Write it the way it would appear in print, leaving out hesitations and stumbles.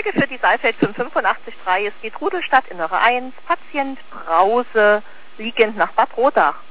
Danke für die Saalfeld 5883. Es geht Rudelstadt, Innere 1, Patient Brause, liegend nach Bad Rodach.